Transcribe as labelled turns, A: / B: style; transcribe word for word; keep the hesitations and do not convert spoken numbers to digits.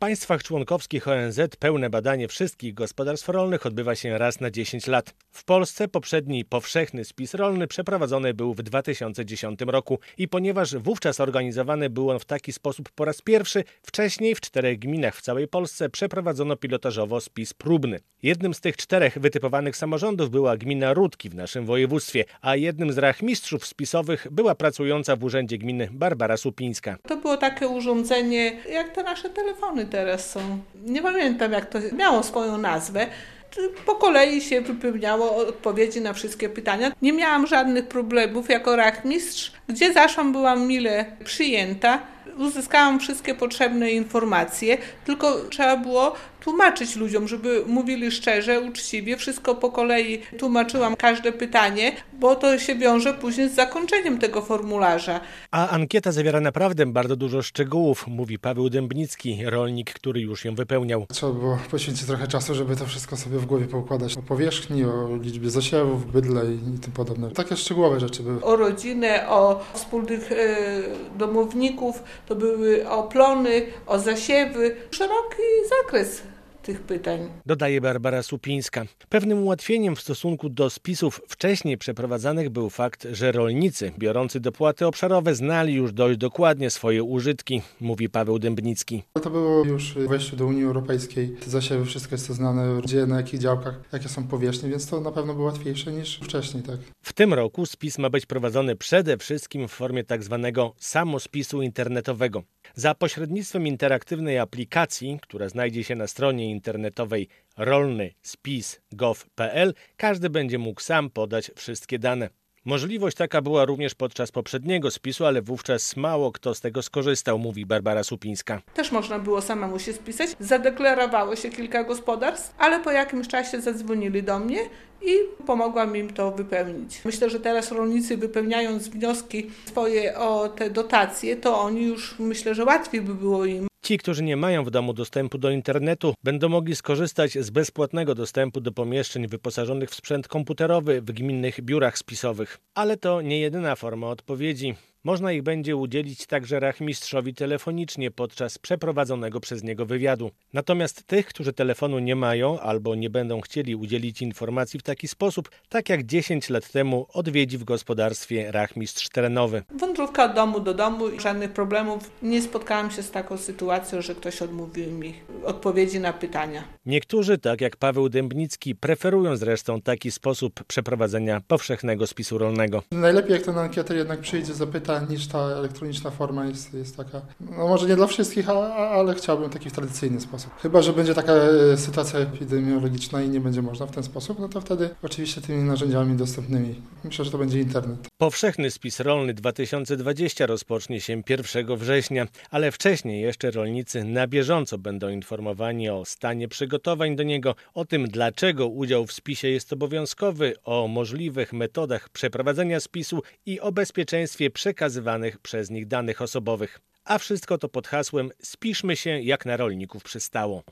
A: państwach członkowskich O N Z pełne badanie wszystkich gospodarstw rolnych odbywa się raz na dziesięć lat. W Polsce poprzedni powszechny spis rolny przeprowadzony był w dwa tysiące dziesiątym roku i ponieważ wówczas organizowany był on w taki sposób po raz pierwszy, wcześniej w czterech gminach w całej Polsce przeprowadzono pilotażowo spis próbny. Jednym z tych czterech wytypowanych samorządów była gmina Rudki w naszym województwie, a jednym z rachmistrzów spisowych była pracująca w urzędzie gminy Barbara Supińska.
B: To było takie urządzenie, jak te nasze telefony teraz są. Nie pamiętam, jak to miało swoją nazwę. Po kolei się wypełniało odpowiedzi na wszystkie pytania. Nie miałam żadnych problemów jako rachmistrz. Gdzie zaszłam, byłam mile przyjęta. Uzyskałam wszystkie potrzebne informacje, tylko trzeba było tłumaczyć ludziom, żeby mówili szczerze, uczciwie. Wszystko po kolei tłumaczyłam, każde pytanie, bo to się wiąże później z zakończeniem tego formularza.
A: A ankieta zawiera naprawdę bardzo dużo szczegółów, mówi Paweł Dębnicki, rolnik, który już ją wypełniał.
C: Trzeba było poświęcić trochę czasu, żeby to wszystko sobie w głowie poukładać. O powierzchni, o liczbie zasiewów, bydle i tym podobne. Takie szczegółowe rzeczy były.
B: O rodzinę, o wspólnych e, domowników, to były o plony, o zasiewy. Szeroki zakres tych pytań.
A: Dodaje Barbara Supińska. Pewnym ułatwieniem w stosunku do spisów wcześniej przeprowadzanych był fakt, że rolnicy biorący dopłaty obszarowe znali już dość dokładnie swoje użytki, mówi Paweł Dębnicki.
C: To było już w wejściu do Unii Europejskiej. Te zasiewy, wszystko jest to znane, gdzie, na jakich działkach, jakie są powierzchnie, więc to na pewno było łatwiejsze niż wcześniej. Tak.
A: W tym roku spis ma być prowadzony przede wszystkim w formie tak zwanego samospisu internetowego. Za pośrednictwem interaktywnej aplikacji, która znajdzie się na stronie internetowej rolny spis kropka gov kropka p l, każdy będzie mógł sam podać wszystkie dane. Możliwość taka była również podczas poprzedniego spisu, ale wówczas mało kto z tego skorzystał, mówi Barbara Supińska.
B: Też można było samemu się spisać. Zadeklarowało się kilka gospodarstw, ale po jakimś czasie zadzwonili do mnie i pomogłam im to wypełnić. Myślę, że teraz rolnicy, wypełniając wnioski swoje o te dotacje, to oni już, myślę, że łatwiej by było im.
A: Ci, którzy nie mają w domu dostępu do internetu, będą mogli skorzystać z bezpłatnego dostępu do pomieszczeń wyposażonych w sprzęt komputerowy w gminnych biurach spisowych. Ale to nie jedyna forma odpowiedzi. Można ich będzie udzielić także rachmistrzowi telefonicznie podczas przeprowadzonego przez niego wywiadu. Natomiast tych, którzy telefonu nie mają albo nie będą chcieli udzielić informacji w taki sposób, tak jak dziesięć lat temu odwiedzi w gospodarstwie rachmistrz terenowy.
B: Wędrówka od domu do domu, żadnych problemów. Nie spotkałam się z taką sytuacją, że ktoś odmówił mi odpowiedzi na pytania.
A: Niektórzy, tak jak Paweł Dębnicki, preferują zresztą taki sposób przeprowadzenia powszechnego spisu rolnego.
C: Najlepiej jak ten ankietę jednak przyjdzie zapytać, niż ta elektroniczna forma jest, jest taka, no może nie dla wszystkich, a, ale chciałbym taki w tradycyjny sposób. Chyba że będzie taka sytuacja epidemiologiczna i nie będzie można w ten sposób, no to wtedy oczywiście tymi narzędziami dostępnymi. Myślę, że to będzie internet.
A: Powszechny spis rolny dwa tysiące dwudziesty rozpocznie się pierwszego września, ale wcześniej jeszcze rolnicy na bieżąco będą informowani o stanie przygotowań do niego, o tym dlaczego udział w spisie jest obowiązkowy, o możliwych metodach przeprowadzenia spisu i o bezpieczeństwie przekazywania przekazywanych przez nich danych osobowych. A wszystko to pod hasłem „Spiszmy się jak na rolników przystało”.